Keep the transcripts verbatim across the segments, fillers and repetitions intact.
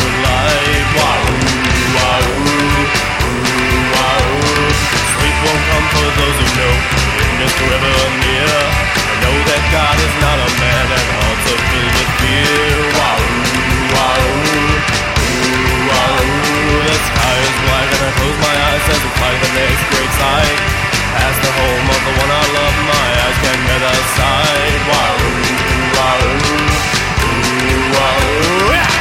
light. Wahoo, wahoo, wahoo. Sleep won't come for those who know it is forever near. I know that God is not a man and hearts are filled with fear. Wahoo, wahoo, wahoo. The sky is black and I close my eyes as I find the next great sight. Past the home of the one I love, my eyes can never sight. Wahoo, wahoo, wahoo, yeah.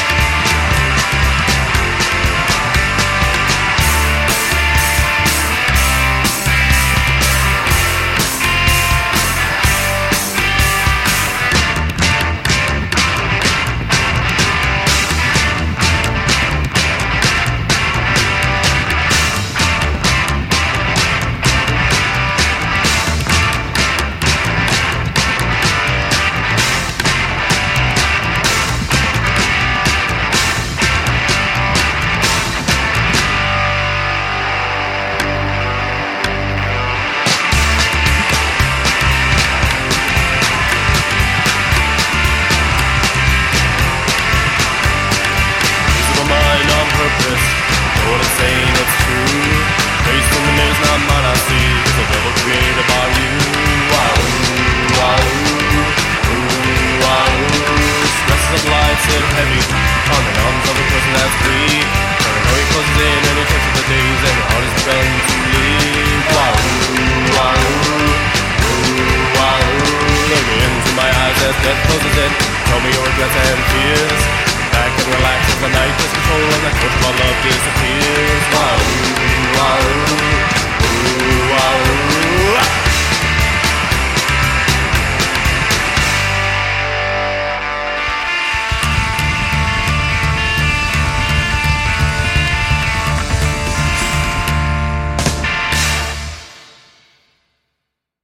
Know what I'm saying, it's true. Based on the news, not mine, I see. It's a devil created by you. Wahoo, wahoo, wahoo. Stresses of life sit heavy on the arms of a person that's free. Turning how he closes in and he catches the days and your heart is begun to leave. Wahoo, wahoo, wahoo. Look into my eyes as death closes in. Tell me your regrets and fears. Back and relax as the night is controlling. The torch of our love disappears. Wahoo.